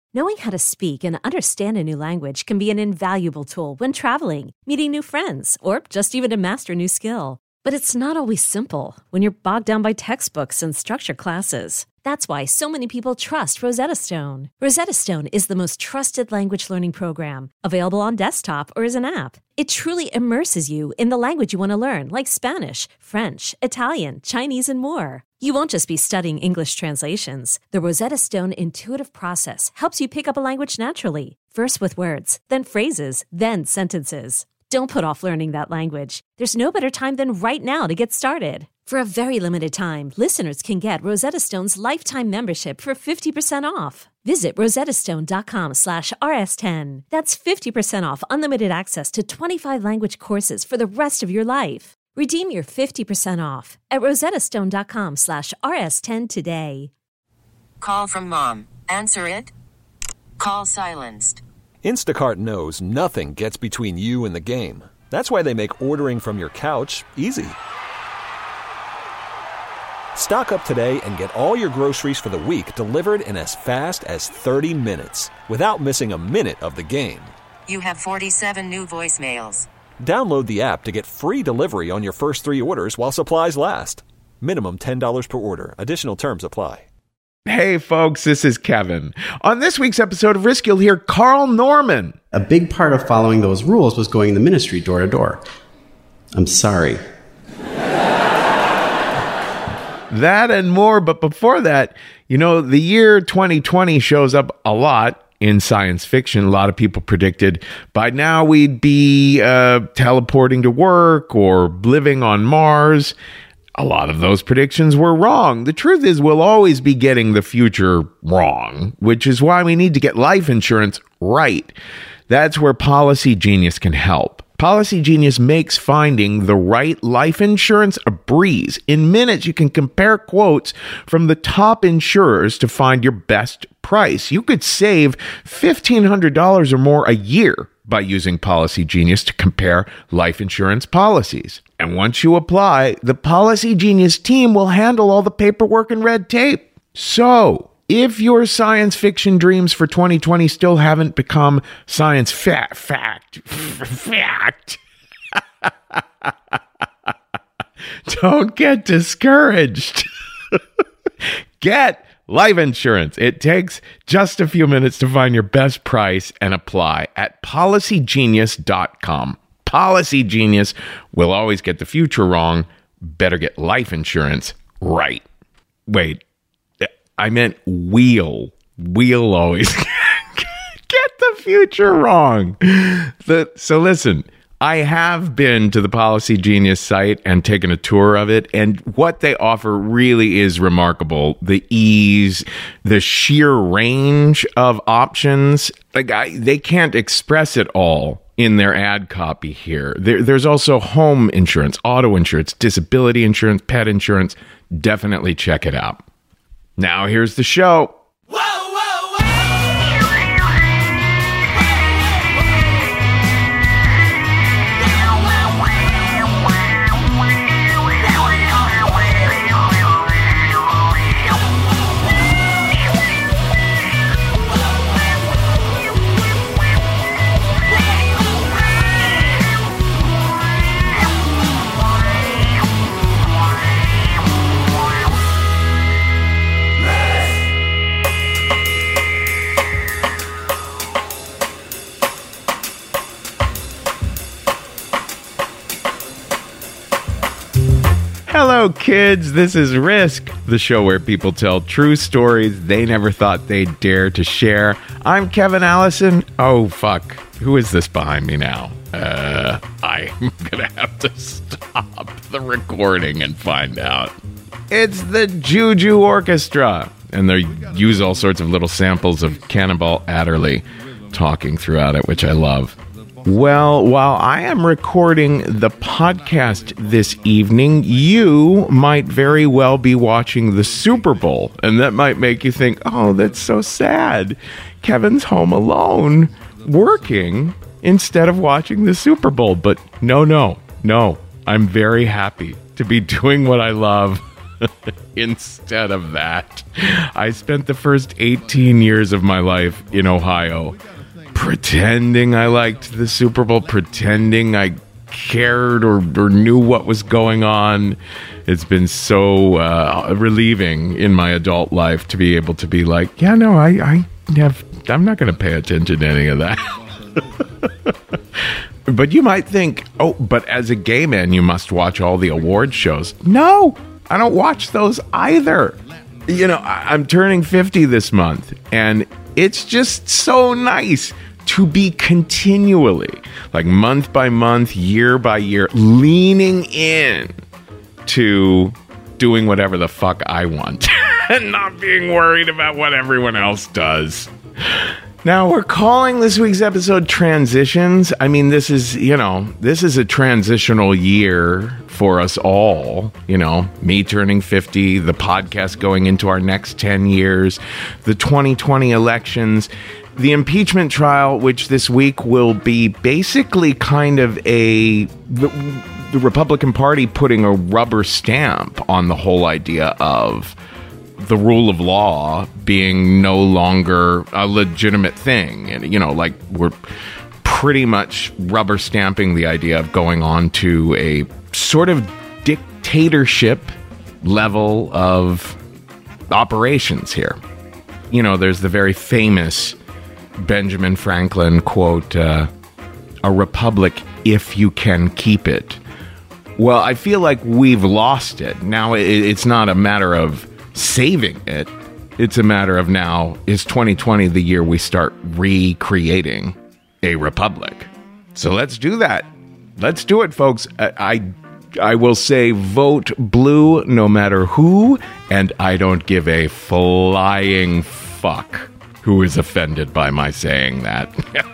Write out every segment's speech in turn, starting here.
Knowing how to speak and understand a new language can be an invaluable tool when traveling, meeting new friends, or just even to master a new skill. But it's not always simple when you're bogged down by textbooks and structured classes. That's why so many people trust Rosetta Stone. Rosetta Stone is the most trusted language learning program, available on desktop or as an app. It truly immerses you in the language you want to learn, like Spanish, French, Italian, Chinese, and more. You won't just be studying English translations. The Rosetta Stone intuitive process helps you pick up a language naturally, first with words, then phrases, then sentences. Don't put off learning that language. There's no better time than right now to get started. For a very limited time, listeners can get Rosetta Stone's lifetime membership for 50% off. Visit rosettastone.com/rs10. That's 50% off unlimited access to 25 language courses for the rest of your life. Redeem your 50% off at rosettastone.com/rs10 today. Call from mom. Answer it. Call silenced. Instacart knows nothing gets between you and the game. That's why they make ordering from your couch easy. Stock up today and get all your groceries for the week delivered in as fast as 30 minutes without missing a minute of the game. You have 47 new voicemails. Download the app to get free delivery on your first 3 orders while supplies last. Minimum $10 per order. Additional terms apply. Hey folks, this is Kevin. On this week's episode of Risk, you'll hear Carl Norman. A big part of following those rules was going in the ministry door to door. I'm sorry. That and more, but before that, the year 2020 shows up a lot in science fiction. A lot of people predicted by now we'd be teleporting to work or living on Mars. A lot of those predictions were wrong. The truth is we'll always be getting the future wrong, which is why we need to get life insurance right. That's where Policy Genius can help. Policy Genius makes finding the right life insurance a breeze. In minutes, you can compare quotes from the top insurers to find your best price. You could save $1,500 or more a year by using Policy Genius to compare life insurance policies. And once you apply, the Policy Genius team will handle all the paperwork and red tape. So, if your science fiction dreams for 2020 still haven't become science fact, don't get discouraged. Get life insurance. It takes just a few minutes to find your best price and apply at policygenius.com. Policy Genius will always get the future wrong. Better get life insurance right. Wait, I meant we'll always get the future wrong. So listen, I have been to the Policy Genius site and taken a tour of it, and what they offer really is remarkable. The ease, the sheer range of options, they can't express it all in their ad copy here. There's also home insurance, auto insurance, disability insurance, pet insurance. Definitely check it out. Now here's the show. Hello, kids. This is Risk, the show where people tell true stories they never thought they'd dare to share. I'm Kevin Allison. Oh, fuck. Who is this behind me now? I'm gonna have to stop the recording and find out. It's the Juju Orchestra. And they use all sorts of little samples of Cannonball Adderley talking throughout it, which I love. Well, while I am recording the podcast this evening, you might very well be watching the Super Bowl, and that might make you think, oh, that's so sad. Kevin's home alone, working, instead of watching the Super Bowl. But no, I'm very happy to be doing what I love Instead of that, I spent the first 18 years of my life in Ohio pretending I liked the Super Bowl, pretending I cared or knew what was going on. It's been so relieving in my adult life to be able to be like, yeah, no, I'm not going to pay attention to any of that. But you might think, oh, but as a gay man, you must watch all the award shows. No, I don't watch those either. You know, I'm turning 50 this month, and it's just so nice to be continually, like month by month, year by year, leaning in to doing whatever the fuck I want and not being worried about what everyone else does. Now, we're calling this week's episode Transitions. I mean, this is a transitional year for us all. You know, me turning 50, the podcast going into our next 10 years, the 2020 elections, the impeachment trial, which this week will be basically kind of the Republican Party putting a rubber stamp on the whole idea of the rule of law being no longer a legitimate thing. And, you know, like, we're pretty much rubber stamping the idea of going on to a sort of dictatorship level of operations here. You know, there's the very famous Benjamin Franklin quote, a republic if you can keep it. Well, I feel like we've lost it. Now it's not a matter of saving it. It's a matter of now, is 2020 the year we start recreating a republic? So let's do that. Let's do it, folks. I will say vote blue no matter who, and I don't give a flying fuck who is offended by my saying that.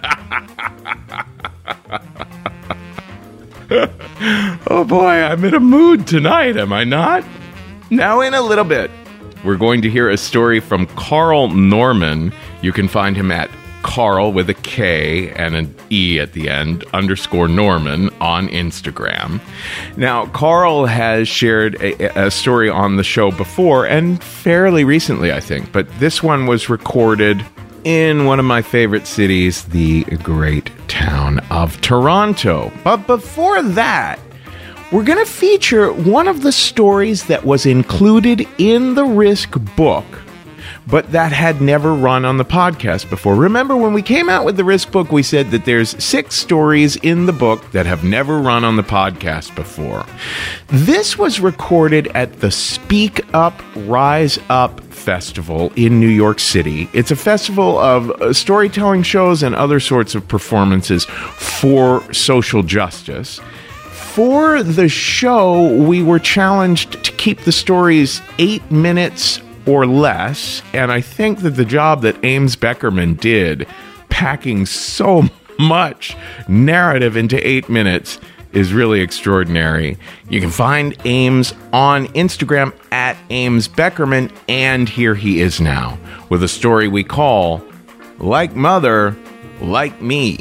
Oh boy, I'm in a mood tonight, am I not? Now, in a little bit, we're going to hear a story from Carl Norman. You can find him at Carl with a K and an E at the end, _Norman on Instagram. Now, Carl has shared a story on the show before, and fairly recently, I think, but this one was recorded in one of my favorite cities, the great town of Toronto. But before that, we're going to feature one of the stories that was included in the Risk book, but that had never run on the podcast before. Remember, when we came out with the Risk book, we said that there's 6 stories in the book that have never run on the podcast before. This was recorded at the Speak Up, Rise Up Festival in New York City. It's a festival of storytelling shows and other sorts of performances for social justice. For the show, we were challenged to keep the stories 8 minutes or less, and I think that the job that Ames Beckerman did, packing so much narrative into 8 minutes, is really extraordinary. You can find Ames on Instagram at Ames Beckerman, and here he is now with a story we call Like Mother, Like Me.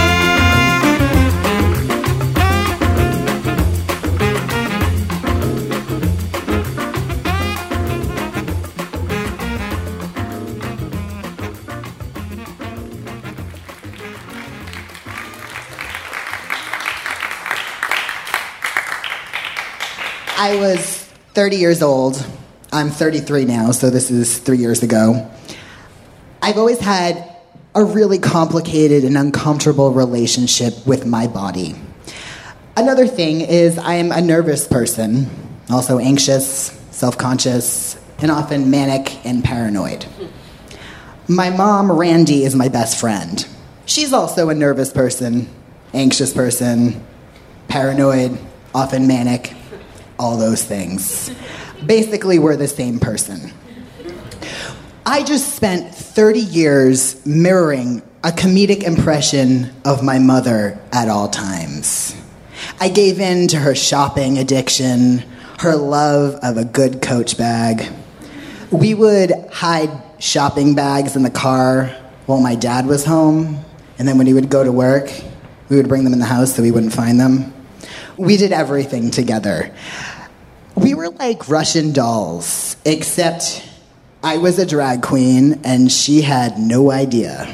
I was 30 years old. I'm 33 now, so this is 3 years ago. I've always had a really complicated and uncomfortable relationship with my body. Another thing is I am a nervous person, also anxious, self-conscious, and often manic and paranoid. My mom, Randy, is my best friend. She's also a nervous person, anxious person, paranoid, often manic, all those things. Basically, we're the same person. I just spent 30 years mirroring a comedic impression of my mother at all times. I gave in to her shopping addiction, her love of a good Coach bag. We would hide shopping bags in the car while my dad was home, and then when he would go to work, we would bring them in the house so we wouldn't find them. We did everything together. We were like Russian dolls, except I was a drag queen and she had no idea.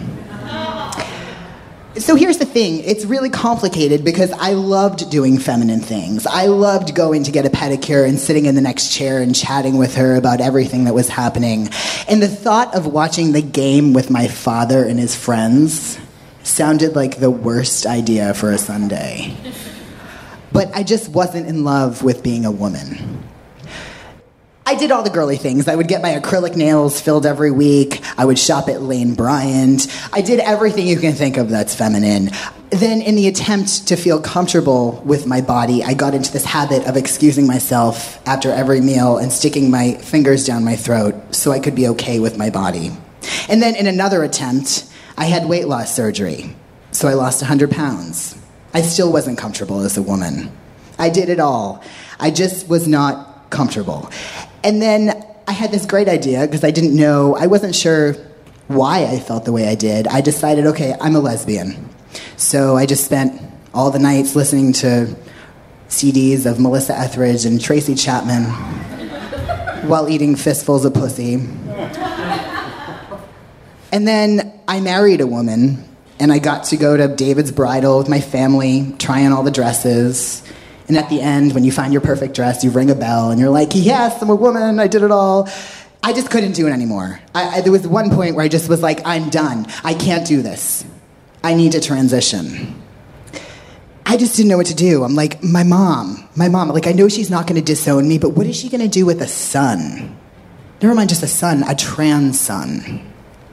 So here's the thing, it's really complicated because I loved doing feminine things. I loved going to get a pedicure and sitting in the next chair and chatting with her about everything that was happening. And the thought of watching the game with my father and his friends sounded like the worst idea for a Sunday. But I just wasn't in love with being a woman. I did all the girly things. I would get my acrylic nails filled every week. I would shop at Lane Bryant. I did everything you can think of that's feminine. Then in the attempt to feel comfortable with my body, I got into this habit of excusing myself after every meal and sticking my fingers down my throat so I could be okay with my body. And then in another attempt, I had weight loss surgery. So I lost 100 pounds. I still wasn't comfortable as a woman. I did it all. I just was not comfortable. And then I had this great idea because I wasn't sure why I felt the way I did. I decided, okay, I'm a lesbian. So I just spent all the nights listening to CDs of Melissa Etheridge and Tracy Chapman while eating fistfuls of pussy. And then I married a woman, and I got to go to David's bridal with my family, try on all the dresses. And at the end, when you find your perfect dress, you ring a bell, and you're like, yes, I'm a woman, I did it all. I just couldn't do it anymore. There was one point where I just was like, I'm done. I can't do this. I need to transition. I just didn't know what to do. I'm like, my mom, like, I know she's not going to disown me, but what is she going to do with a son? Never mind just a son, a trans son.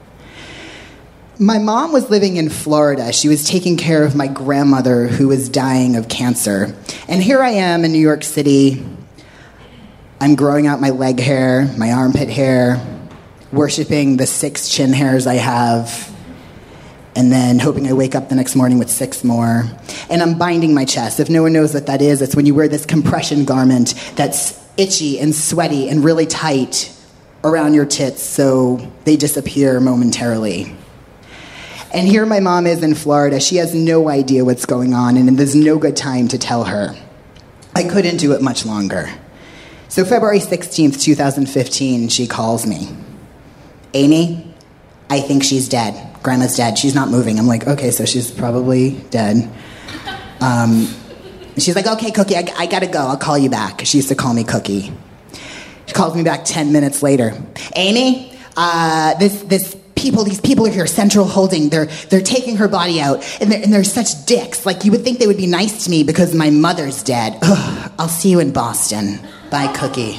My mom was living in Florida. She was taking care of my grandmother who was dying of cancer. And here I am in New York City. I'm growing out my leg hair, my armpit hair, worshiping the 6 chin hairs I have, and then hoping I wake up the next morning with 6 more. And I'm binding my chest. If no one knows what that is, it's when you wear this compression garment that's itchy and sweaty and really tight around your tits so they disappear momentarily. And here my mom is in Florida. She has no idea what's going on, and there's no good time to tell her. I couldn't do it much longer. So February 16th, 2015, she calls me. Amy, I think she's dead. Grandma's dead. She's not moving. I'm like, okay, so she's probably dead. She's like, okay, Cookie, I gotta go. I'll call you back. She used to call me Cookie. She calls me back 10 minutes later. Amy, these people are here, Central Holding. They're taking her body out, and they're such dicks. Like, you would think they would be nice to me because my mother's dead. Ugh, I'll see you in Boston. Bye, Cookie.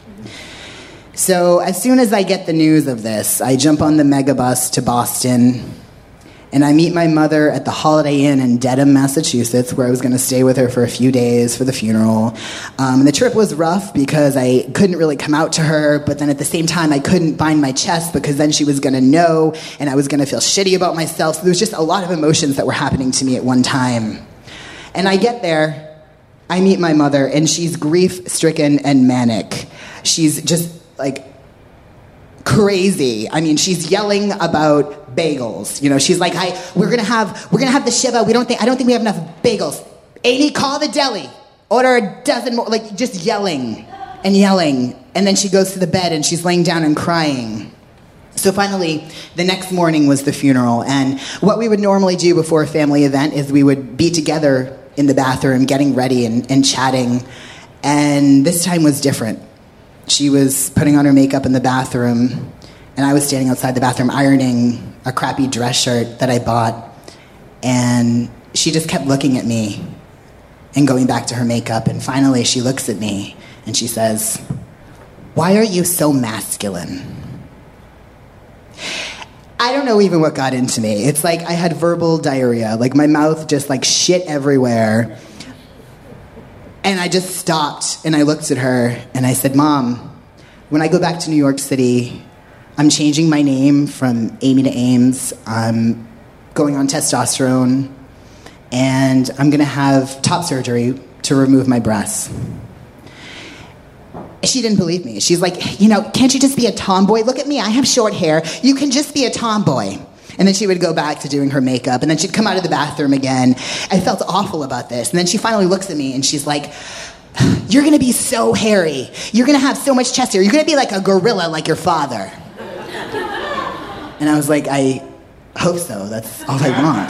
So as soon as I get the news of this, I jump on the megabus to Boston, and I meet my mother at the Holiday Inn in Dedham, Massachusetts, where I was going to stay with her for a few days for the funeral. And the trip was rough because I couldn't really come out to her, but then at the same time, I couldn't bind my chest because then she was going to know, and I was going to feel shitty about myself. So there was just a lot of emotions that were happening to me at one time. And I get there, I meet my mother, and she's grief-stricken and manic. She's just, like, crazy. I mean, she's yelling about bagels. You know, she's like, we're gonna have the Shiva. I don't think we have enough bagels. Amy, call the deli. Order a dozen more. Like, just yelling and yelling. And then she goes to the bed and she's laying down and crying. So finally, the next morning was the funeral. And what we would normally do before a family event is we would be together in the bathroom, getting ready and chatting. And this time was different. She was putting on her makeup in the bathroom, and I was standing outside the bathroom ironing a crappy dress shirt that I bought, and she just kept looking at me and going back to her makeup, and finally she looks at me and she says, "Why are you so masculine?" I don't know even what got into me. It's like I had verbal diarrhea, like my mouth just like shit everywhere. And I just stopped, and I looked at her, and I said, "Mom, when I go back to New York City, I'm changing my name from Amy to Ames. I'm going on testosterone, and I'm going to have top surgery to remove my breasts." She didn't believe me. She's like, "Can't you just be a tomboy? Look at me, I have short hair. You can just be a tomboy." And then she would go back to doing her makeup, and then she'd come out of the bathroom again. I felt awful about this. And then she finally looks at me, and she's like, you're going to be so hairy. You're going to have so much chest hair. You're going to be like a gorilla like your father. And I was like, I hope so. That's all I want.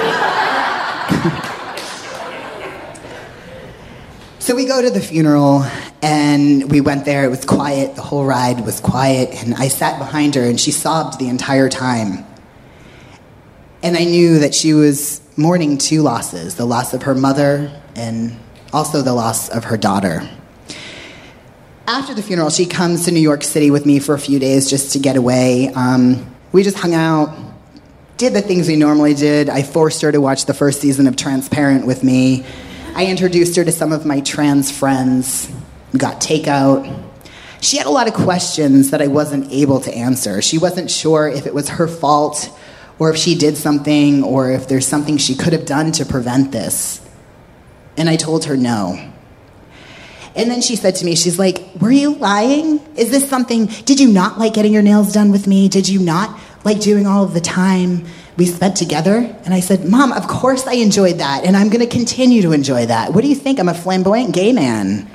So we go to the funeral, and we went there. It was quiet. The whole ride was quiet. And I sat behind her, and she sobbed the entire time. And I knew that she was mourning two losses, the loss of her mother and also the loss of her daughter. After the funeral, she comes to New York City with me for a few days just to get away. We just hung out, did the things we normally did. I forced her to watch the first season of Transparent with me. I introduced her to some of my trans friends. We got takeout. She had a lot of questions that I wasn't able to answer. She wasn't sure if it was her fault or if she did something or if there's something she could have done to prevent this. And I told her no. And then she said to me, she's like, were you lying? Is this something, did you not like getting your nails done with me? Did you not like doing all of the time we spent together? And I said, Mom, of course I enjoyed that, and I'm going to continue to enjoy that. What do you think? I'm a flamboyant gay man.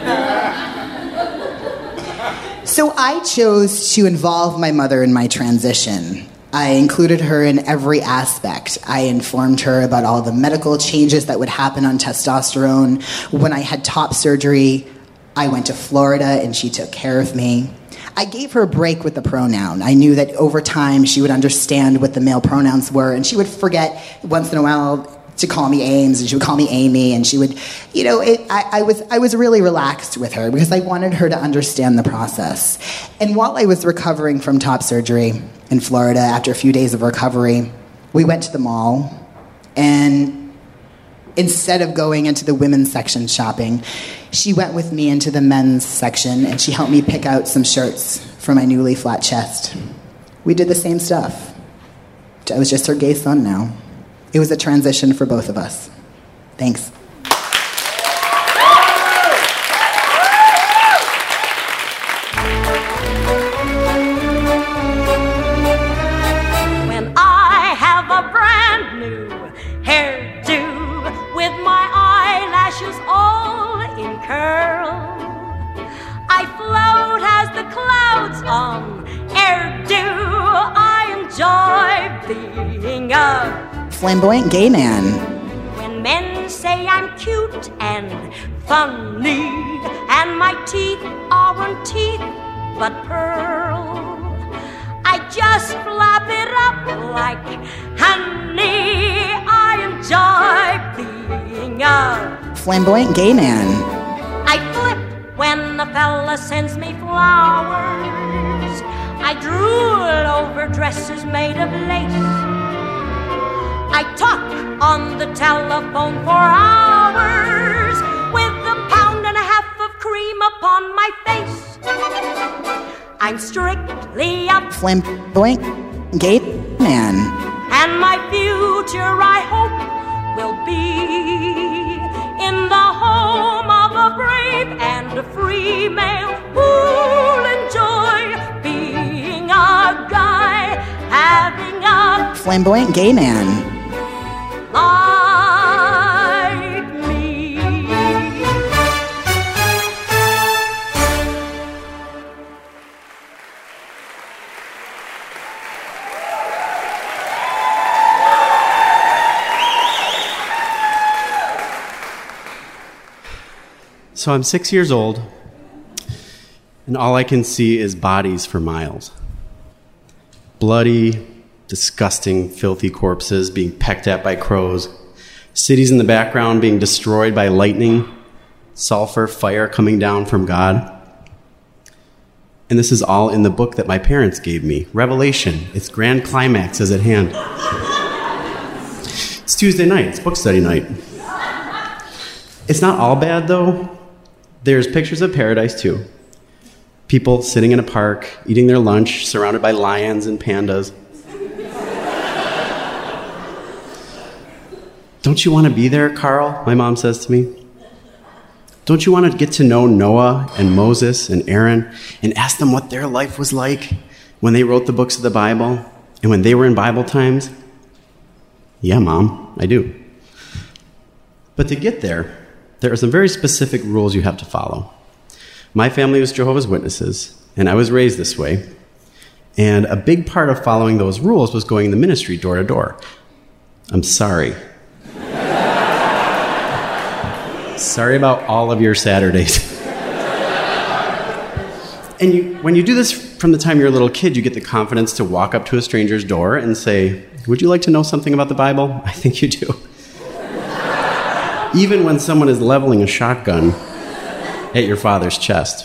So I chose to involve my mother in my transition. I included her in every aspect. I informed her about all the medical changes that would happen on testosterone. When I had top surgery, I went to Florida and she took care of me. I gave her a break with the pronoun. I knew that over time she would understand what the male pronouns were, and she would forget once in a while to call me Ames, and she would call me Amy, and she would, I was really relaxed with her because I wanted her to understand the process. And while I was recovering from top surgery in Florida, after a few days of recovery, we went to the mall, and instead of going into the women's section shopping, she went with me into the men's section, and she helped me pick out some shirts for my newly flat chest. We did the same stuff. I was just her gay son now. It was a transition for both of us. Thanks. When I have a brand new hairdo with my eyelashes all in curl, I float as the clouds on air-do. I enjoy being a flamboyant gay man. When men say I'm cute and funny, and my teeth aren't teeth but pearl, I just flap it up like honey. I enjoy being a flamboyant gay man. I flip when a fella sends me flowers. I drool over dresses made of lace. I talk on the telephone for hours with a pound and a half of cream upon my face. I'm strictly a flamboyant gay man. And my future, I hope, will be in the home of a brave and a free male who'll enjoy being a guy, having a flamboyant gay man. Like me. So I'm 6 years old, and all I can see is bodies for miles. Bloody, disgusting, filthy corpses being pecked at by crows, cities in the background being destroyed by lightning, sulfur, fire coming down from God. And this is all in the book that my parents gave me, Revelation. Its grand climax is at hand. It's Tuesday night. It's book study night. It's not all bad, though. There's pictures of paradise, too. People sitting in a park, eating their lunch, surrounded by lions and pandas. Don't you want to be there, Carl? My mom says to me. Don't you want to get to know Noah and Moses and Aaron and ask them what their life was like when they wrote the books of the Bible and when they were in Bible times? Yeah, Mom, I do. But to get there, there are some very specific rules you have to follow. My family was Jehovah's Witnesses, and I was raised this way. And a big part of following those rules was going in the ministry door to door. I'm sorry. Sorry about all of your Saturdays. And when you do this from the time you're a little kid, you get the confidence to walk up to a stranger's door and say, "Would you like to know something about the Bible?" I think you do. Even when someone is leveling a shotgun at your father's chest.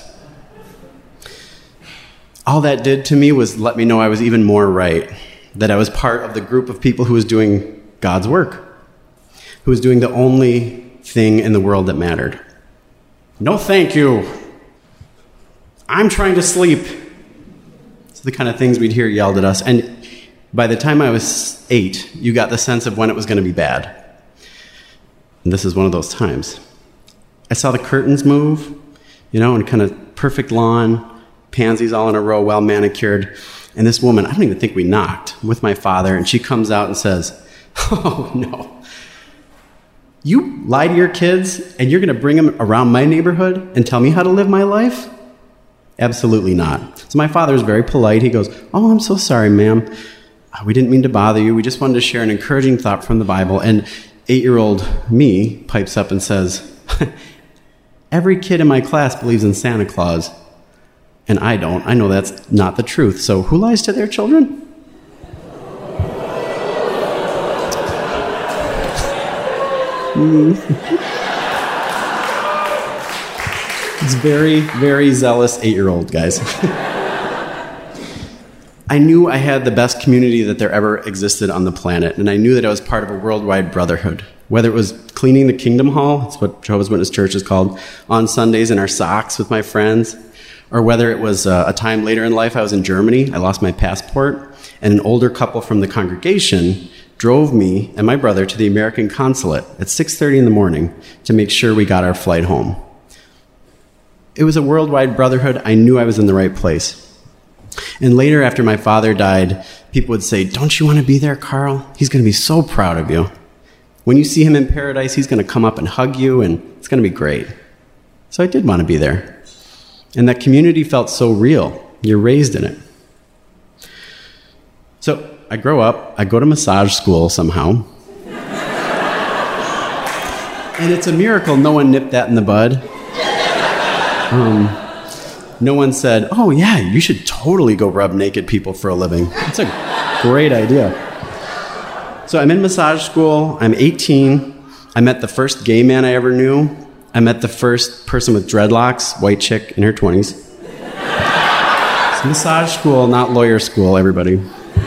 All that did to me was let me know I was even more right, that I was part of the group of people who was doing God's work, who was doing the only thing in the world that mattered. No, thank you. I'm trying to sleep. It's the kind of things we'd hear yelled at us. And by the time I was 8, you got the sense of when it was going to be bad. And this is one of those times. I saw the curtains move, and kind of perfect lawn, pansies all in a row, well manicured. And this woman, I don't even think we knocked, with my father, and she comes out and says, "Oh, no. You lie to your kids, and you're going to bring them around my neighborhood and tell me how to live my life? Absolutely not." So my father is very polite. He goes, "Oh, I'm so sorry, ma'am. We didn't mean to bother you. We just wanted to share an encouraging thought from the Bible." And 8-year-old me pipes up and says, "Every kid in my class believes in Santa Claus, and I don't. I know that's not the truth. So who lies to their children?" It's very, very zealous 8-year-old, guys. I knew I had the best community that there ever existed on the planet, and I knew that I was part of a worldwide brotherhood. Whether it was cleaning the Kingdom Hall, that's what Jehovah's Witness Church is called, on Sundays in our socks with my friends, or whether it was a time later in life I was in Germany, I lost my passport, and an older couple from the congregation drove me and my brother to the American consulate at 6:30 in the morning to make sure we got our flight home. It was a worldwide brotherhood. I knew I was in the right place. And later, after my father died, people would say, "Don't you want to be there, Carl? He's going to be so proud of you. When you see him in paradise, he's going to come up and hug you, and it's going to be great." So I did want to be there. And that community felt so real. You're raised in it. So I grow up, I go to massage school somehow. And it's a miracle no one nipped that in the bud. No one said, "Oh yeah, you should totally go rub naked people for a living. That's a great idea." So I'm in massage school, I'm 18, I met the first gay man I ever knew, I met the first person with dreadlocks, white chick in her 20s. It's massage school, not lawyer school, everybody.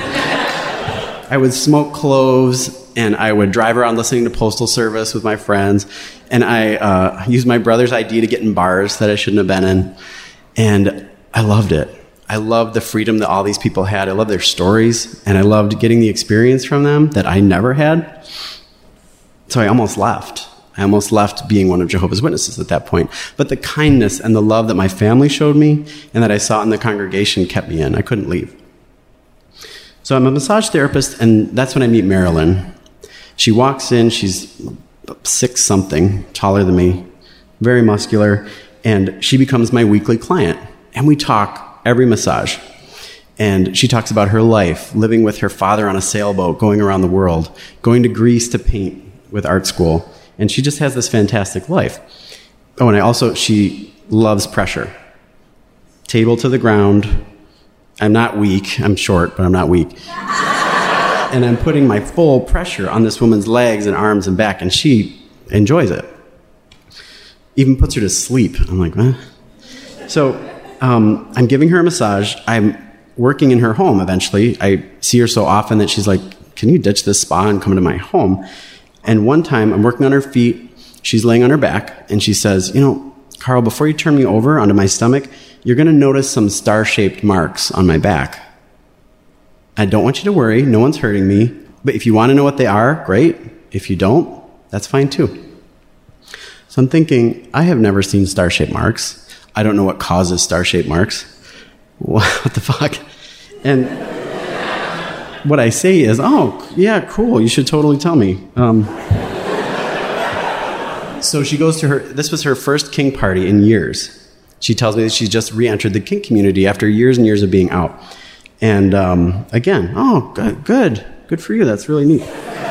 I would smoke cloves, and I would drive around listening to Postal Service with my friends, and I used my brother's ID to get in bars that I shouldn't have been in, and I loved it. I loved the freedom that all these people had. I loved their stories, and I loved getting the experience from them that I never had. So I almost left. I almost left being one of Jehovah's Witnesses at that point. But the kindness and the love that my family showed me and that I saw in the congregation kept me in. I couldn't leave. So I'm a massage therapist, and that's when I meet Marilyn. She walks in, she's 6-something, taller than me, very muscular, and she becomes my weekly client. And we talk every massage. And she talks about her life, living with her father on a sailboat, going around the world, going to Greece to paint with art school. And she just has this fantastic life. Oh, and she loves pressure. Table to the ground. I'm not weak. I'm short, but I'm not weak. And I'm putting my full pressure on this woman's legs and arms and back, and she enjoys it. Even puts her to sleep. I'm like, eh. So I'm giving her a massage. I'm working in her home eventually. I see her so often that she's like, "Can you ditch this spa and come to my home?" And one time I'm working on her feet. She's laying on her back, and she says, "Carl, before you turn me over onto my stomach, you're going to notice some star-shaped marks on my back. I don't want you to worry. No one's hurting me. But if you want to know what they are, great. If you don't, that's fine too." So I'm thinking, I have never seen star-shaped marks. I don't know what causes star-shaped marks. What the fuck? And what I say is, "Oh, yeah, cool. You should totally tell me." So she goes to this was her first kink party in years. She tells me that she just re-entered the kink community after years and years of being out. And again, oh, good for you. That's really neat.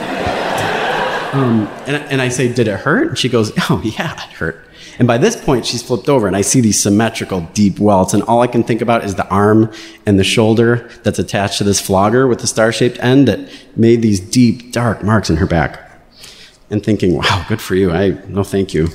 And I say, did it hurt? And she goes, oh, yeah, it hurt. And by this point, she's flipped over, and I see these symmetrical, deep welts, and all I can think about is the arm and the shoulder that's attached to this flogger with the star-shaped end that made these deep, dark marks in her back. And thinking, wow, good for you. No, thank you.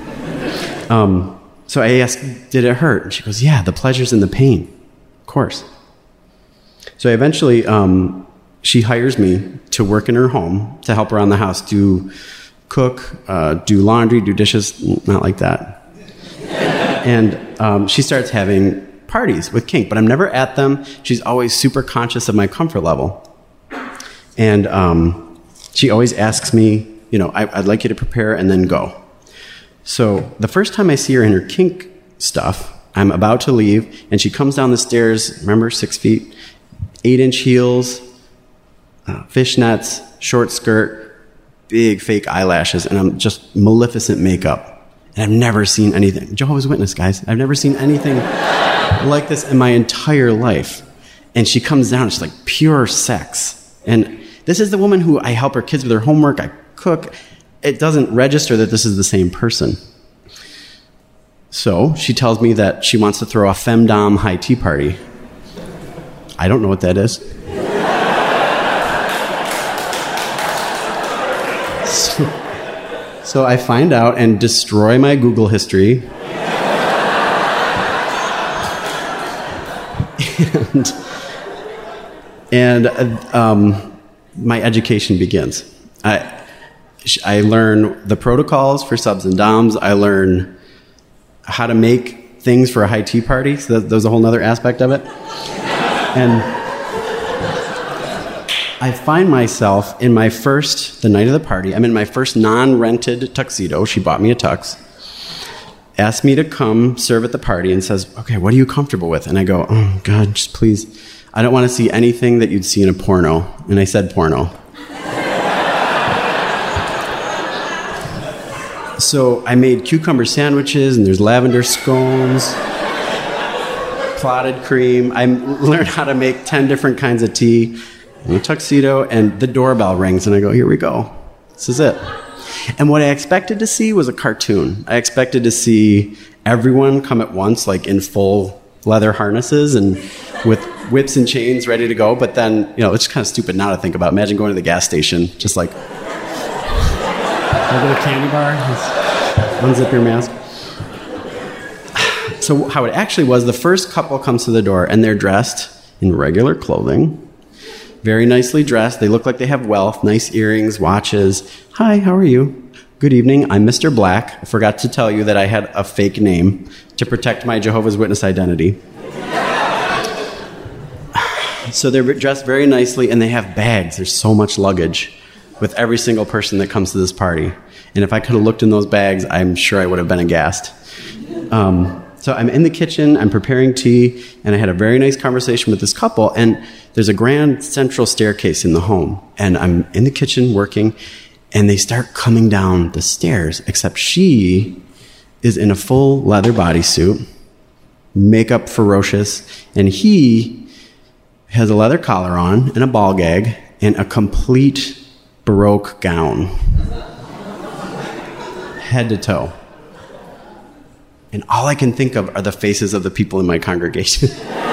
So I asked, did it hurt? And she goes, yeah, the pleasure's in the pain. Of course. So eventually, she hires me to work in her home to help around the house, cook, do laundry, do dishes, not like that. And she starts having parties with kink, but I'm never at them. She's always super conscious of my comfort level. And she always asks me, I'd like you to prepare and then go. So the first time I see her in her kink stuff, I'm about to leave, and she comes down the stairs, remember, 6 feet, 8-inch heels, fishnets, short skirt, big fake eyelashes, and I'm just maleficent makeup. And I've never seen anything. Jehovah's Witness, guys. I've never seen anything like this in my entire life. And she comes down, it's like pure sex. And this is the woman who I help her kids with their homework, I cook. It doesn't register that this is the same person. So she tells me that she wants to throw a femdom high tea party. I don't know what that is. So I find out and destroy my Google history. and my education begins. I learn the protocols for subs and doms. I learn how to make things for a high tea party. So there's a whole other aspect of it. And I find myself the night of the party, I'm in my first non-rented tuxedo. She bought me a tux. Asked me to come serve at the party and says, okay, what are you comfortable with? And I go, oh, God, just please. I don't want to see anything that you'd see in a porno. And I said porno. So I made cucumber sandwiches, and there's lavender scones, clotted cream. I learned how to make 10 different kinds of tea in a tuxedo, and the doorbell rings, and I go, here we go. This is it. And what I expected to see was a cartoon. I expected to see everyone come at once, like in full leather harnesses and with whips and chains ready to go. But then, it's kind of stupid now to think about. Imagine going to the gas station, just like, can I get a candy bar? Just unzip your mask. So how it actually was, the first couple comes to the door, and they're dressed in regular clothing, very nicely dressed. They look like they have wealth, nice earrings, watches. Hi, how are you? Good evening. I'm Mr. Black. I forgot to tell you that I had a fake name to protect my Jehovah's Witness identity. So they're dressed very nicely, and they have bags. There's so much luggage with every single person that comes to this party. And if I could have looked in those bags, I'm sure I would have been aghast. So I'm in the kitchen, I'm preparing tea, and I had a very nice conversation with this couple, and there's a grand central staircase in the home. And I'm in the kitchen working, and they start coming down the stairs, except she is in a full leather bodysuit, makeup ferocious, and he has a leather collar on and a ball gag and a complete Baroque gown, head to toe. And all I can think of are the faces of the people in my congregation.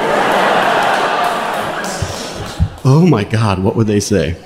Oh my God, what would they say?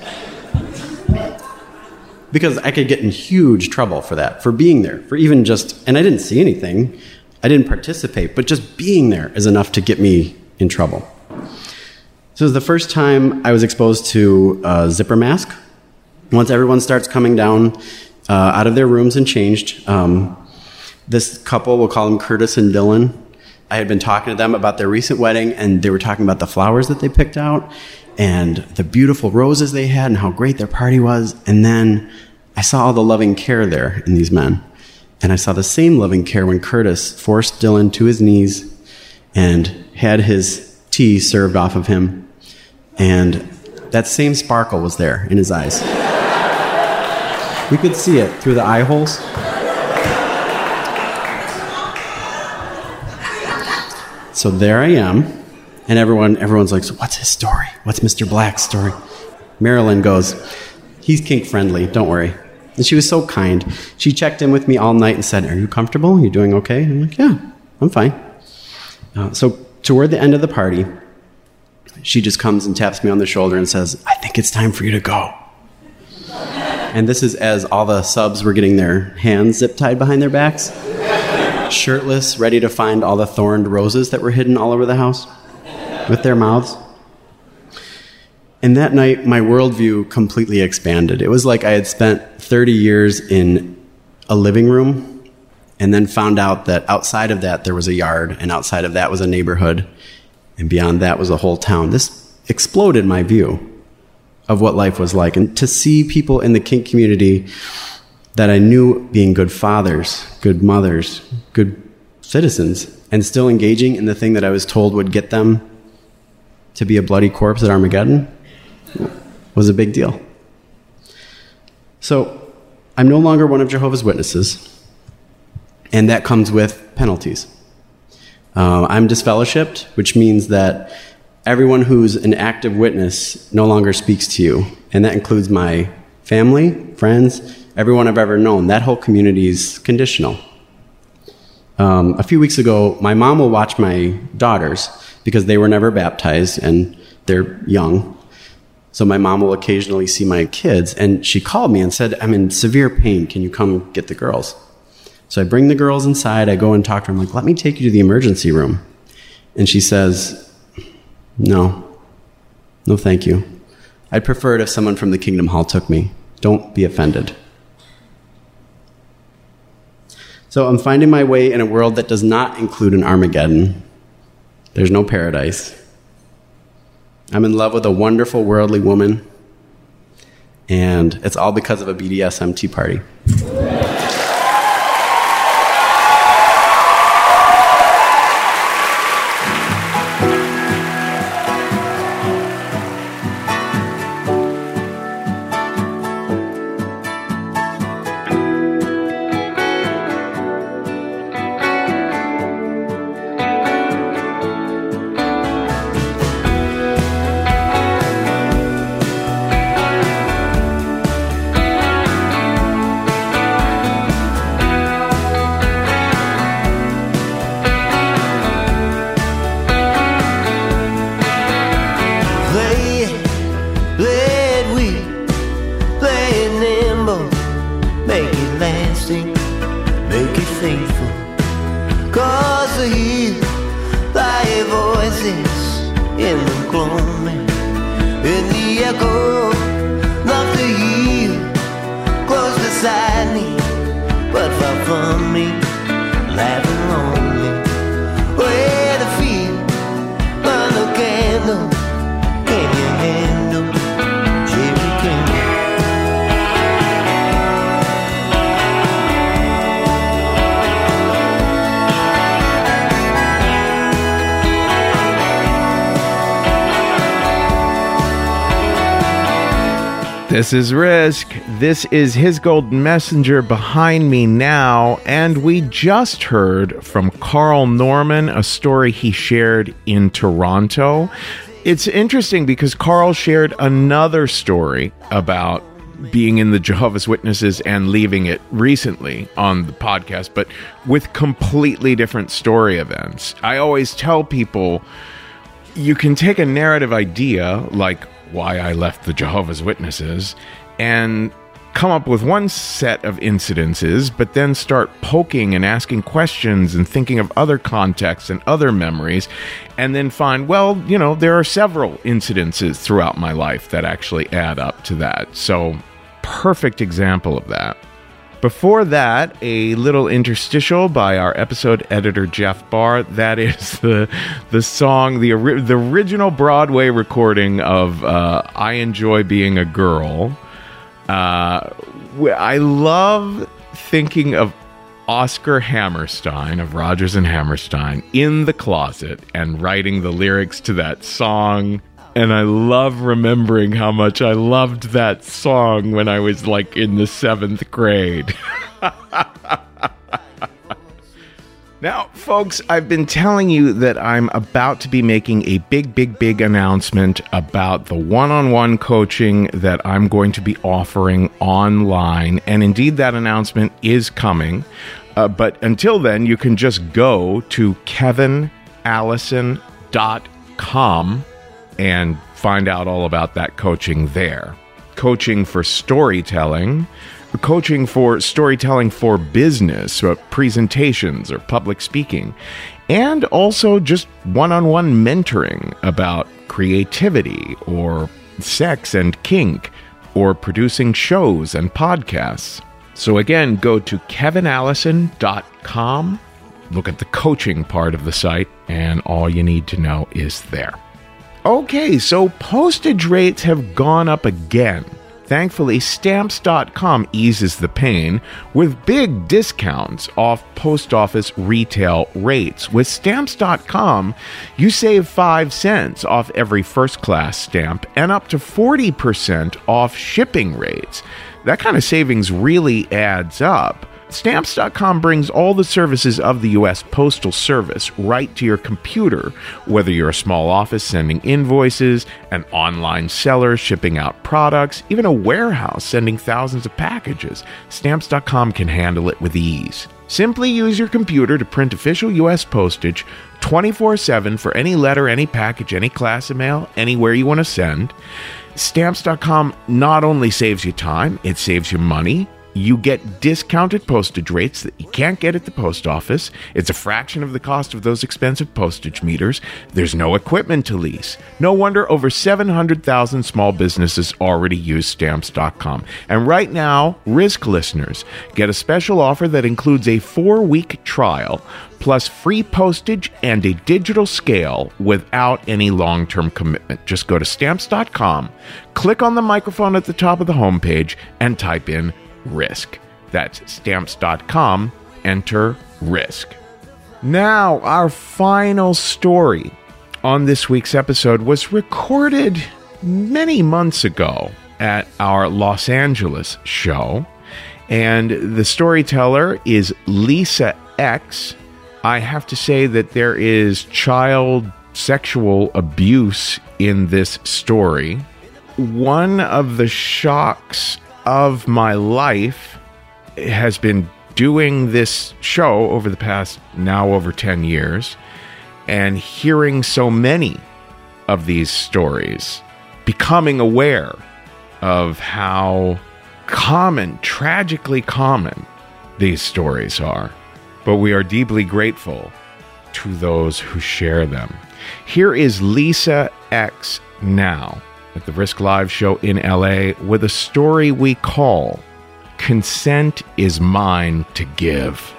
Because I could get in huge trouble for that, for being there, for even just, and I didn't see anything, I didn't participate, but just being there is enough to get me in trouble. So it was the first time I was exposed to a zipper mask. Once everyone starts coming down out of their rooms and changed, this couple, we'll call them Curtis and Dylan, I had been talking to them about their recent wedding, and they were talking about the flowers that they picked out and the beautiful roses they had and how great their party was. And then I saw all the loving care there in these men. And I saw the same loving care when Curtis forced Dylan to his knees and had his tea served off of him. And that same sparkle was there in his eyes. We could see it through the eye holes. So there I am, and everyone's like, so what's his story? What's Mr. Black's story? Marilyn goes, he's kink friendly, don't worry. And she was so kind. She checked in with me all night and said, are you comfortable? Are you doing okay? And I'm like, yeah, I'm fine. So toward the end of the party, she just comes and taps me on the shoulder and says, I think it's time for you to go. And this is as all the subs were getting their hands zip-tied behind their backs, shirtless, ready to find all the thorned roses that were hidden all over the house with their mouths. And that night, my worldview completely expanded. It was like I had spent 30 years in a living room and then found out that outside of that, there was a yard, and outside of that was a neighborhood, and beyond that was a whole town. This exploded my view of what life was like. And to see people in the kink community that I knew being good fathers, good mothers, good citizens, and still engaging in the thing that I was told would get them to be a bloody corpse at Armageddon was a big deal. So I'm no longer one of Jehovah's Witnesses, and that comes with penalties. I'm disfellowshipped, which means that everyone who's an active witness no longer speaks to you, and that includes my family, friends, everyone I've ever known. That whole community is conditional. A few weeks ago, my mom will watch my daughters because they were never baptized and they're young. So my mom will occasionally see my kids, and she called me and said, I'm in severe pain. Can you come get the girls? So I bring the girls inside. I go and talk to her. I'm like, let me take you to the emergency room. And she says, no, thank you. I'd prefer it if someone from the Kingdom Hall took me. Don't be offended. So I'm finding my way in a world that does not include an Armageddon. There's no paradise. I'm in love with a wonderful worldly woman, and it's all because of a BDSM tea party. This is Risk. This is His Golden Messenger behind me now, and we just heard from Carl Norman, a story he shared in Toronto. It's interesting because Carl shared another story about being in the Jehovah's Witnesses and leaving it recently on the podcast, but with completely different story events. I always tell people you can take a narrative idea like why I left the Jehovah's Witnesses and come up with one set of incidences, but then start poking and asking questions and thinking of other contexts and other memories, and then find, well, you know, there are several incidences throughout my life that actually add up to that. So, perfect example of that. Before that, a little interstitial by our episode editor, Jeff Barr. That is the song, the original Broadway recording of I Enjoy Being a Girl. I love thinking of Oscar Hammerstein of Rodgers and Hammerstein in the closet and writing the lyrics to that song. And I love remembering how much I loved that song when I was like in the 7th grade. Now, folks, I've been telling you that I'm about to be making a big announcement about the one-on-one coaching that I'm going to be offering online. And indeed, that announcement is coming. But until then, you can just go to kevinallison.com and find out all about that coaching there. Coaching for storytelling, coaching for storytelling for business, presentations or public speaking, and also just one-on-one mentoring about creativity or sex and kink or producing shows and podcasts. So again, go to kevinallison.com, look at the coaching part of the site, and all you need to know is there. Okay, so postage rates have gone up again. Thankfully, Stamps.com eases the pain with big discounts off post office retail rates. With Stamps.com, you save 5 cents off every first-class stamp and up to 40% off shipping rates. That kind of savings really adds up. Stamps.com brings all the services of the U.S. Postal Service right to your computer, whether you're a small office sending invoices, an online seller shipping out products, even a warehouse sending thousands of packages. Stamps.com can handle it with ease. Simply use your computer to print official U.S. postage 24/7 for any letter, any package, any class of mail, anywhere you want to send. Stamps.com not only saves you time, it saves you money. You get discounted postage rates that you can't get at the post office. It's a fraction of the cost of those expensive postage meters. There's no equipment to lease. No wonder over 700,000 small businesses already use Stamps.com. And right now, Risk listeners get a special offer that includes a 4-week trial, plus free postage and a digital scale without any long-term commitment. Just go to Stamps.com, click on the microphone at the top of the homepage, and type in Risk. That's Stamps.com. Enter Risk. Now, our final story on this week's episode was recorded many months ago at our Los Angeles show, and the storyteller is Lisa X. I have to say that there is child sexual abuse in this story. One of the shocks of my life has been doing this show over the past now over 10 years and hearing so many of these stories, becoming aware of how common, tragically common these stories are. But we are deeply grateful to those who share them. Here is Lisa X now at the Risk Live show in LA with a story we call Consent is Mine to Give.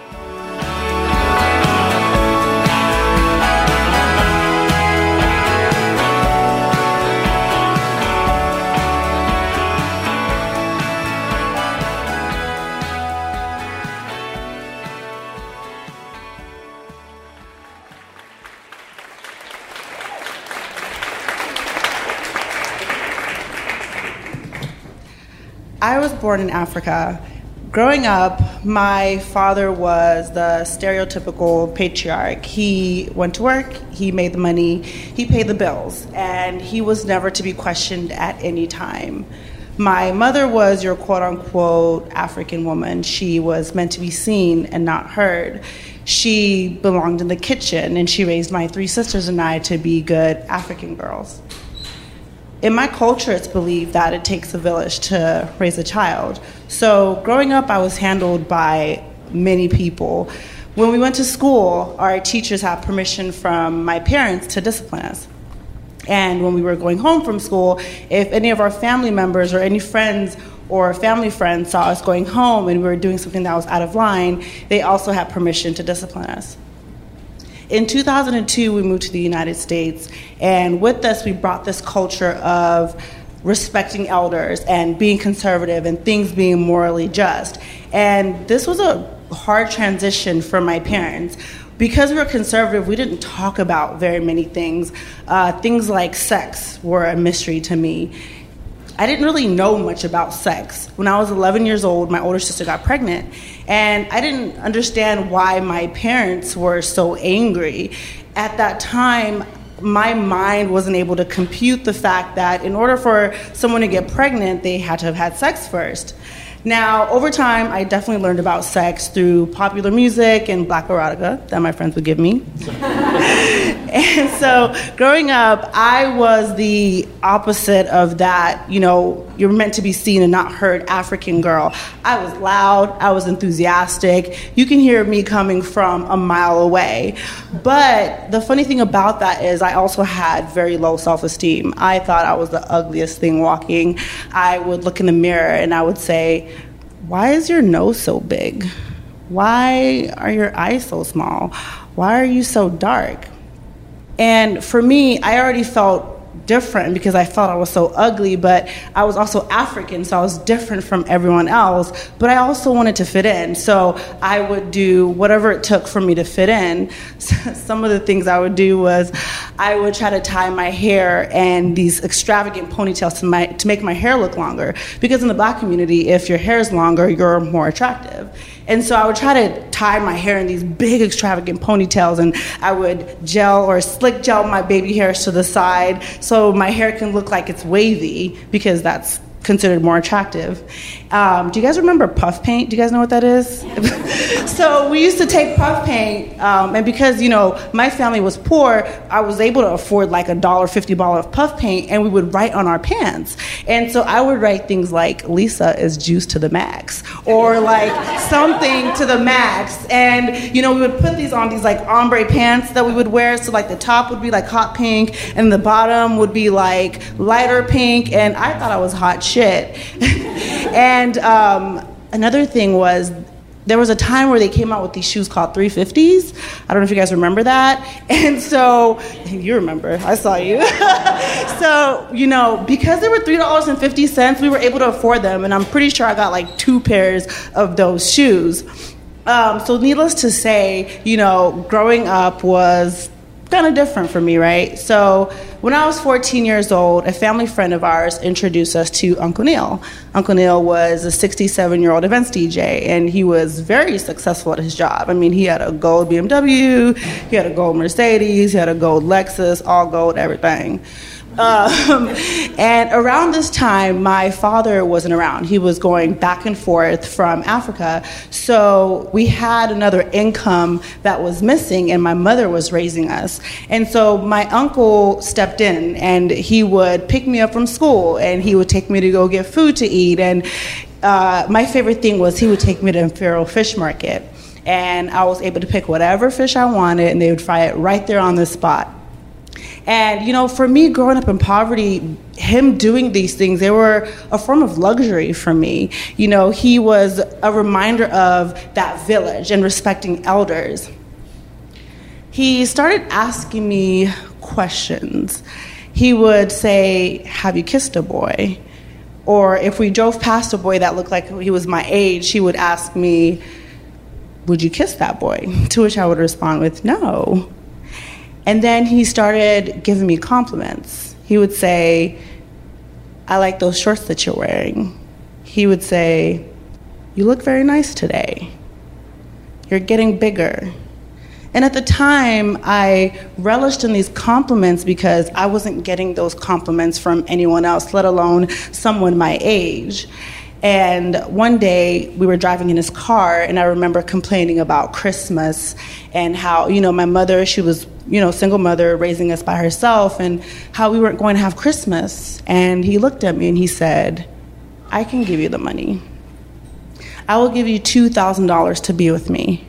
I was born in Africa. Growing up, my father was the stereotypical patriarch. He went to work, he made the money, he paid the bills, and he was never to be questioned at any time. My mother was your quote-unquote African woman. She was meant to be seen and not heard. She belonged in the kitchen, and she raised my 3 sisters and I to be good African girls. In my culture, it's believed that it takes a village to raise a child. So growing up, I was handled by many people. When we went to school, our teachers had permission from my parents to discipline us. And when we were going home from school, if any of our family members or any friends or family friends saw us going home and we were doing something that was out of line, they also had permission to discipline us. In 2002, we moved to the United States, and with this, we brought this culture of respecting elders and being conservative and things being morally just. And this was a hard transition for my parents. Because we were conservative, we didn't talk about very many things. Things like sex were a mystery to me. I didn't really know much about sex. When I was 11 years old, my older sister got pregnant, and I didn't understand why my parents were so angry. At that time, my mind wasn't able to compute the fact that in order for someone to get pregnant, they had to have had sex first. Now, over time, I definitely learned about sex through popular music and black erotica that my friends would give me. And so, growing up, I was the opposite of that, you're meant to be seen and not heard African girl. I was loud, I was enthusiastic. You can hear me coming from a mile away. But the funny thing about that is I also had very low self-esteem. I thought I was the ugliest thing walking. I would look in the mirror and I would say, why is your nose so big? Why are your eyes so small? Why are you so dark? And for me, I already felt different because I felt I was so ugly, but I was also African, so I was different from everyone else, but I also wanted to fit in, so I would do whatever it took for me to fit in. Some of the things I would do was I would try to tie my hair and these extravagant ponytails to make my hair look longer, because in the black community, if your hair is longer, you're more attractive. And so I would try to tie my hair in these big extravagant ponytails, and I would gel or slick gel my baby hairs to the side so my hair can look like it's wavy, because that's considered more attractive. Do you guys remember puff paint? Do you guys know what that is? So we used to take puff paint, and because, my family was poor, I was able to afford like $1.50 bottle of puff paint, and we would write on our pants. And so I would write things like, Lisa is juiced to the max, or like something to the max. And, we would put these on these like ombre pants that we would wear. So like the top would be like hot pink, and the bottom would be like lighter pink. And I thought I was hot shit. And another thing was, there was a time where they came out with these shoes called 350s. I don't know if you guys remember that. And so, you remember, I saw you. So, because they were $3.50, we were able to afford them. And I'm pretty sure I got like 2 pairs of those shoes. So needless to say, growing up was kind of different for me, right? So when I was 14 years old, a family friend of ours introduced us to Uncle Neil. Uncle Neil was a 67-year-old events DJ, and he was very successful at his job. I mean, he had a gold BMW, he had a gold Mercedes, he had a gold Lexus, all gold, everything. And around this time, my father wasn't around. He was going back and forth from Africa. So we had another income that was missing, and my mother was raising us. And so my uncle stepped in, and he would pick me up from school, and he would take me to go get food to eat. And my favorite thing was he would take me to Imperial Fish Market, and I was able to pick whatever fish I wanted, and they would fry it right there on the spot. And, for me, growing up in poverty, him doing these things, they were a form of luxury for me. He was a reminder of that village and respecting elders. He started asking me questions. He would say, have you kissed a boy? Or if we drove past a boy that looked like he was my age, he would ask me, would you kiss that boy? To which I would respond with, no. And then he started giving me compliments. He would say, I like those shorts that you're wearing. He would say, you look very nice today. You're getting bigger. And at the time, I relished in these compliments because I wasn't getting those compliments from anyone else, let alone someone my age. And one day, we were driving in his car, and I remember complaining about Christmas and how, my mother, she was, single mother raising us by herself, and how we weren't going to have Christmas. And he looked at me and he said, I can give you the money. I will give you $2,000 to be with me.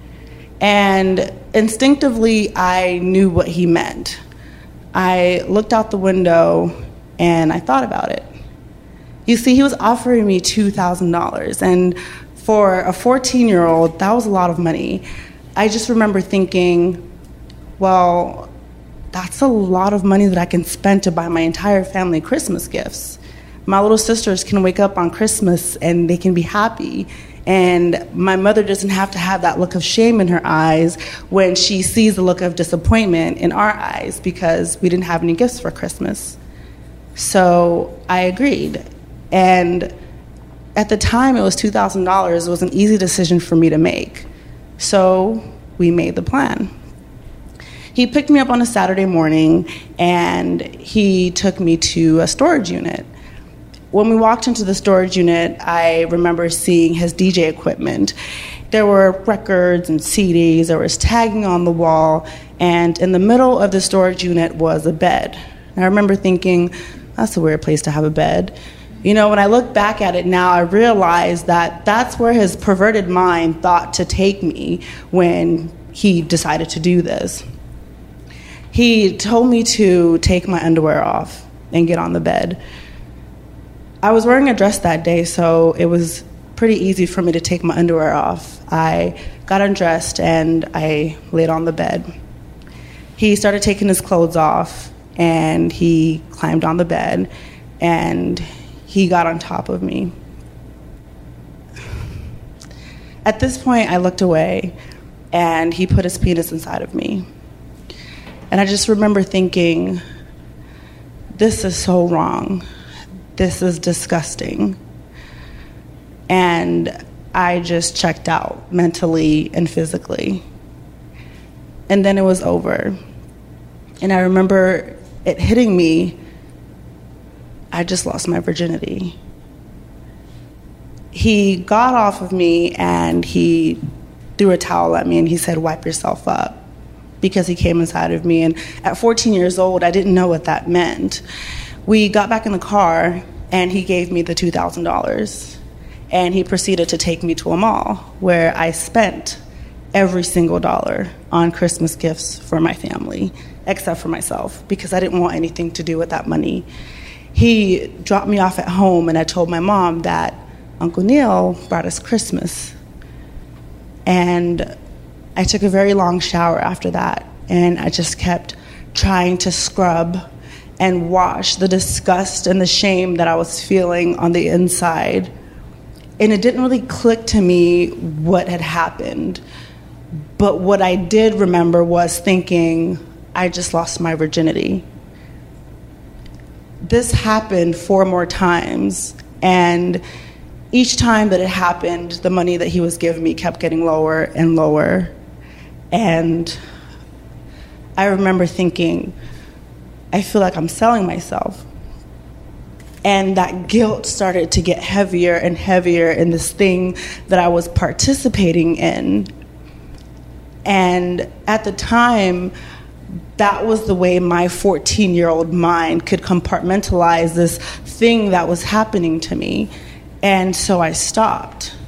And instinctively, I knew what he meant. I looked out the window and I thought about it. You see, he was offering me $2,000, and for a 14-year-old, that was a lot of money. I just remember thinking, well, that's a lot of money that I can spend to buy my entire family Christmas gifts. My little sisters can wake up on Christmas and they can be happy, and my mother doesn't have to have that look of shame in her eyes when she sees the look of disappointment in our eyes because we didn't have any gifts for Christmas. So I agreed. And at the time, it was $2,000. It was an easy decision for me to make. So we made the plan. He picked me up on a Saturday morning, and he took me to a storage unit. When we walked into the storage unit, I remember seeing his DJ equipment. There were records and CDs, there was tagging on the wall, and in the middle of the storage unit was a bed. And I remember thinking, that's a weird place to have a bed. You know, when I look back at it now, I realize that that's where his perverted mind thought to take me when he decided to do this. He told me to take my underwear off and get on the bed. I was wearing a dress that day, so it was pretty easy for me to take my underwear off. I got undressed and I laid on the bed. He started taking his clothes off, and he climbed on the bed, and he got on top of me. At this point, I looked away, and he put his penis inside of me. And I just remember thinking, this is so wrong. This is disgusting. And I just checked out mentally and physically. And then it was over. And I remember it hitting me, I just lost my virginity. He got off of me and he threw a towel at me and he said, wipe yourself up, because he came inside of me. And at 14 years old, I didn't know what that meant. We got back in the car and he gave me the $2,000. And he proceeded to take me to a mall where I spent every single dollar on Christmas gifts for my family, except for myself, because I didn't want anything to do with that money. He dropped me off at home, and I told my mom that Uncle Neil brought us Christmas. And I took a very long shower after that, and I just kept trying to scrub and wash the disgust and the shame that I was feeling on the inside. And it didn't really click to me what had happened. But what I did remember was thinking, I just lost my virginity. This happened 4 more times, and each time that it happened, the money that he was giving me kept getting lower and lower. And I remember thinking, I feel like I'm selling myself. And that guilt started to get heavier and heavier in this thing that I was participating in. And at the time, that was the way my 14-year-old mind could compartmentalize this thing that was happening to me. And so I stopped.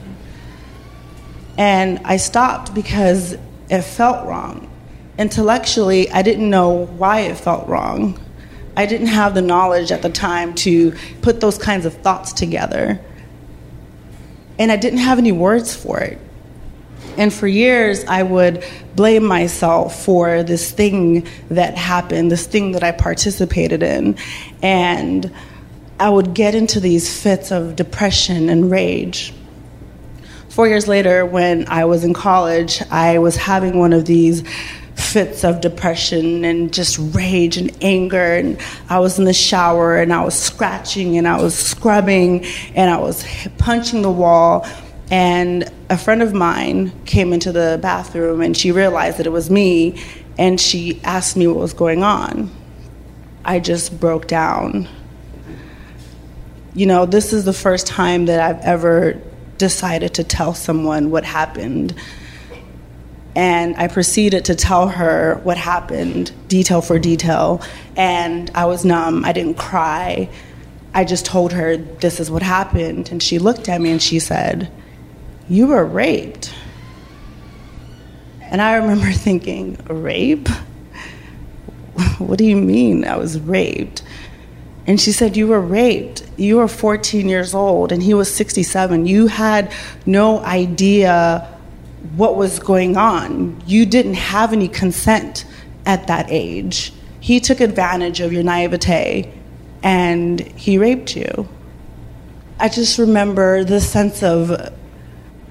And I stopped because it felt wrong. Intellectually, I didn't know why it felt wrong. I didn't have the knowledge at the time to put those kinds of thoughts together. And I didn't have any words for it. And for years, I would blame myself for this thing that happened, this thing that I participated in. And I would get into these fits of depression and rage. 4 years later, when I was in college, I was having one of these fits of depression and just rage and anger, and I was in the shower and I was scratching and I was scrubbing and I was punching the wall, and a friend of mine came into the bathroom and she realized that it was me, and she asked me what was going on. I just broke down. You know, this is the first time that I've ever decided to tell someone what happened. And I proceeded to tell her what happened, detail for detail, and I was numb. I didn't cry. I just told her, this is what happened. And she looked at me and she said, you were raped. And I remember thinking, rape? What do you mean I was raped? And she said, you were raped. You were 14 years old and he was 67. You had no idea what was going on. You didn't have any consent at that age. He took advantage of your naivete and he raped you. I just remember the sense of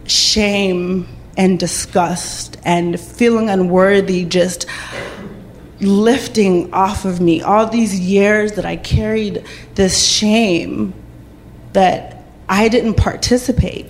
shame and disgust and feeling unworthy just lifting off of me. All these years that I carried this shame that I didn't participate.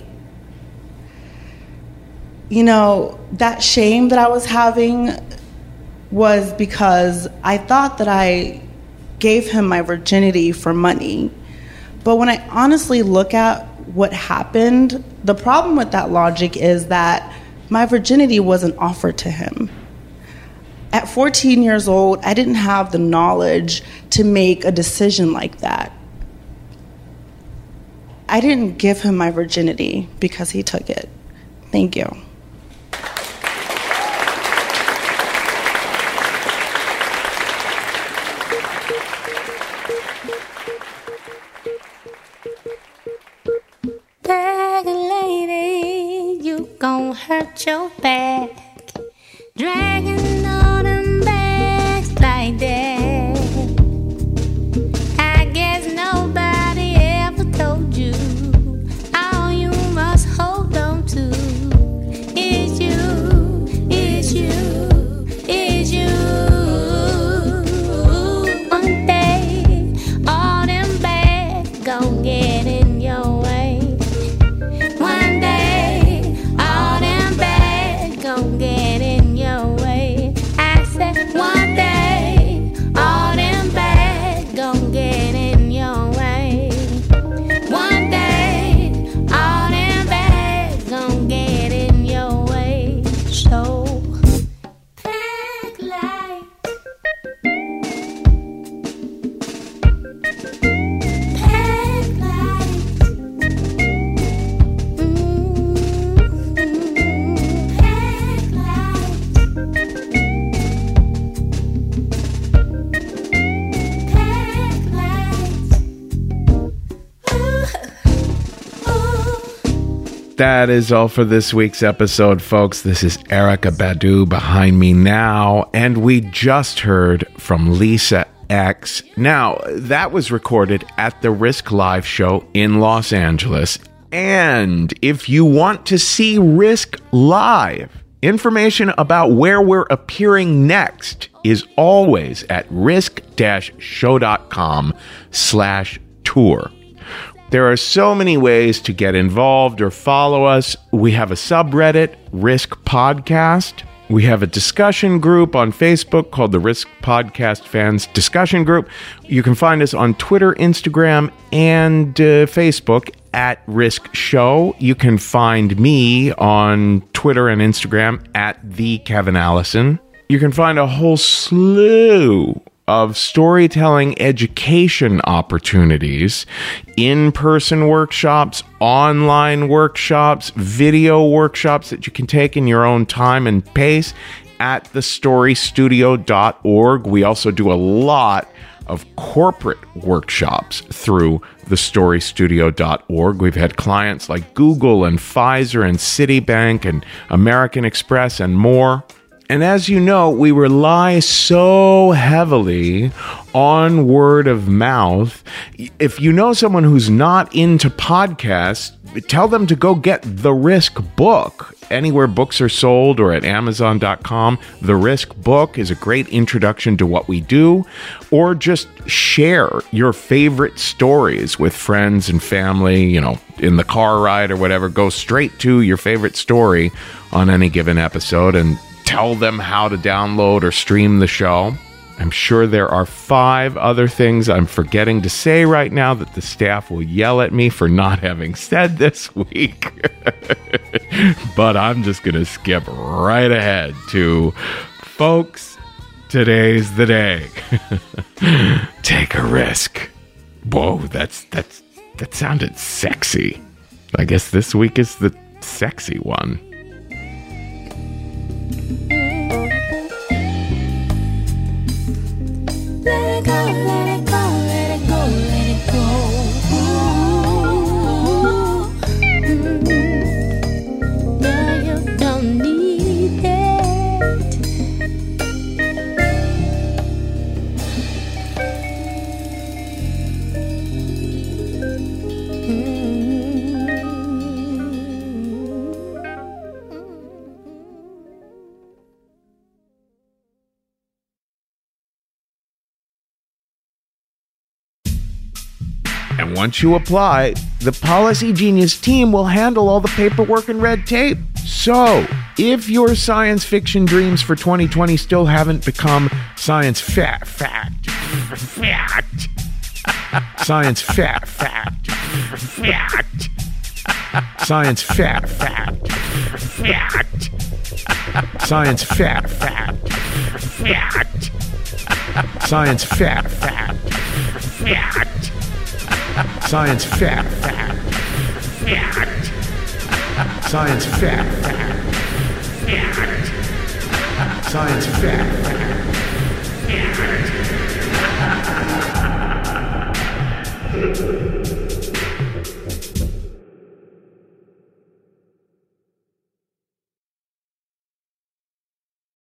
You know, that shame that I was having was because I thought that I gave him my virginity for money. But when I honestly look at what happened, the problem with that logic is that my virginity wasn't offered to him. At 14 years old, I didn't have the knowledge to make a decision like that. I didn't give him my virginity because he took it. Thank you. Bag lady, you gon' hurt your back, dragging all them bags like that. I guess nobody ever told you all you must hold on to is you, is you, is you. One day, all them bags gon' get in your way. One day, all them bags gon' get in your way. I said one day, all them bags gon' get in your way. One day, all them bags gon' get in your way. So, pack light. Pack light. Pack light. Pack light. That is all for this week's episode, folks. This is Erykah Badu behind me now, and we just heard from Lisa X. Now, that was recorded at the Risk Live show in Los Angeles. And if you want to see Risk Live, information about where we're appearing next is always at risk-show.com/tour. There are so many ways to get involved or follow us. We have a subreddit, Risk Podcast. We have a discussion group on Facebook called the Risk Podcast Fans Discussion Group. You can find us on Twitter, Instagram, and Facebook at Risk Show. You can find me on Twitter and Instagram at the Kevin Allison. You can find a whole slew of storytelling education opportunities, in-person workshops, online workshops, video workshops that you can take in your own time and pace at thestorystudio.org. We also do a lot of corporate workshops through thestorystudio.org. We've had clients like Google and Pfizer and Citibank and American Express and more. And as you know, we rely so heavily on word of mouth. If you know someone who's not into podcasts, tell them to go get The Risk book. Anywhere books are sold or at Amazon.com. The Risk book is a great introduction to what we do. Or just share your favorite stories with friends and family, you know, in the car ride or whatever. Go straight to your favorite story on any given episode and tell them how to download or stream the show. I'm sure there are 5 other things I'm forgetting to say right now that the staff will yell at me for not having said this week. But I'm just going to skip right ahead to, folks, today's the day. Take a risk. Whoa, that sounded sexy. I guess this week is the sexy one. Let it go, let it go, let it go, let it go. Yeah, you don't need it. And once you apply, the Policy Genius team will handle all the paperwork and red tape. So, if your science fiction dreams for 2020 still haven't become science fact, science fact, science fact, science fact, science fact, science fact, science fact, science fact.